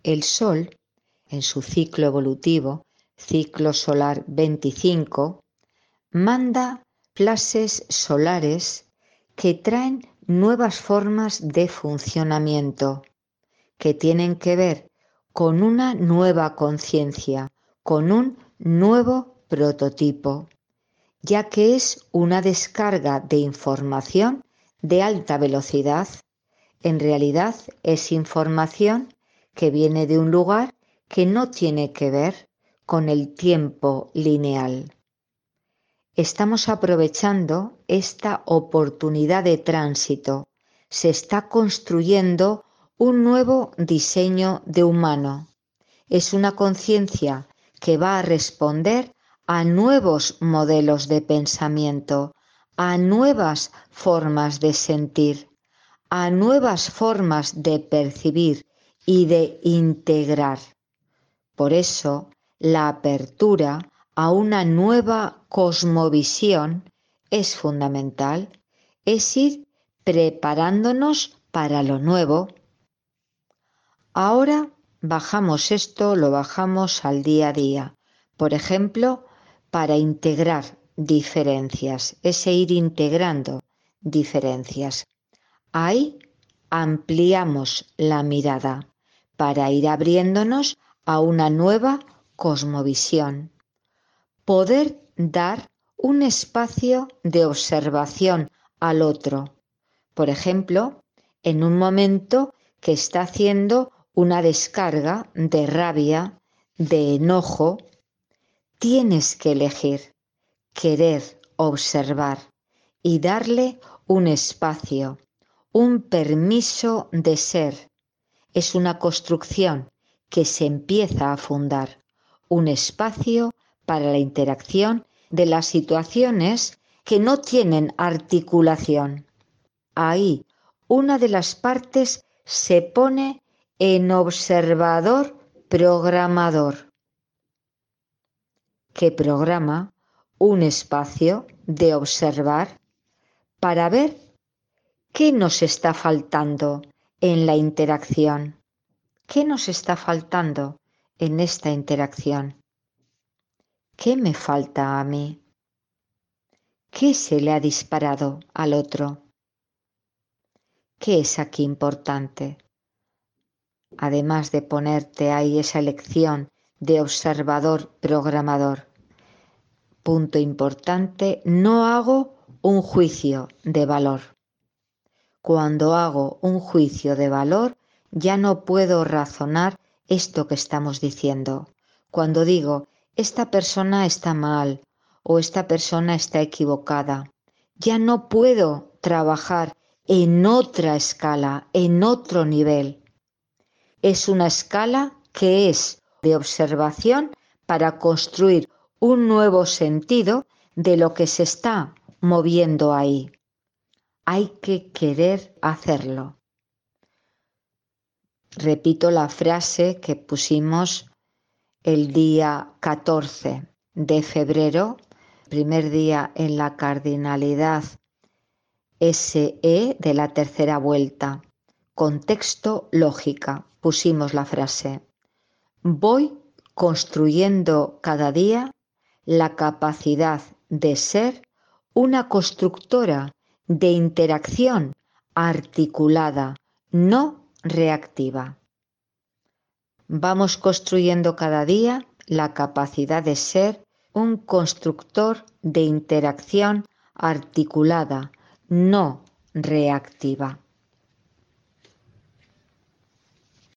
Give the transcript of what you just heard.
El Sol, en su ciclo evolutivo, ciclo solar 25, manda flashes solares que traen nuevas formas de funcionamiento, que tienen que ver con una nueva conciencia, con un nuevo prototipo, ya que es una descarga de información de alta velocidad. En realidad es información que viene de un lugar que no tiene que ver con el tiempo lineal. Estamos aprovechando esta oportunidad de tránsito. Se está construyendo un nuevo diseño de humano. Es una conciencia que va a responder a nuevos modelos de pensamiento, a nuevas formas de sentir, a nuevas formas de percibir y de integrar. Por eso, la apertura a una nueva cosmovisión es fundamental, es ir preparándonos para lo nuevo. Ahora bajamos esto, lo bajamos al día a día. Por ejemplo, para integrar diferencias, es ir integrando diferencias. Ahí ampliamos la mirada para ir abriéndonos a una nueva cosmovisión. Poder dar un espacio de observación al otro. Por ejemplo, en un momento que está haciendo una descarga de rabia, de enojo, tienes que elegir, querer observar y darle un espacio, un permiso de ser. Es una construcción que se empieza a fundar, un espacio para la interacción de las situaciones que no tienen articulación. Ahí una de las partes se pone en observador programador, que programa un espacio de observar para ver qué nos está faltando en la interacción. ¿Qué nos está faltando en esta interacción? ¿Qué me falta a mí? ¿Qué se le ha disparado al otro? ¿Qué es aquí importante? Además de ponerte ahí esa elección de observador programador. Punto importante, no hago un juicio de valor. Cuando hago un juicio de valor, ya no puedo razonar esto que estamos diciendo. Cuando digo, esta persona está mal o esta persona está equivocada, ya no puedo trabajar en otra escala, en otro nivel. Es una escala que es de observación para construir un nuevo sentido de lo que se está moviendo ahí. Hay que querer hacerlo. Repito la frase que pusimos el día 14 de febrero, primer día en la cardinalidad SE de la tercera vuelta. Contexto, lógica. Pusimos la frase: voy construyendo cada día la capacidad de ser una constructora de interacción articulada, no reactiva. Vamos construyendo cada día la capacidad de ser un constructor de interacción articulada, no reactiva.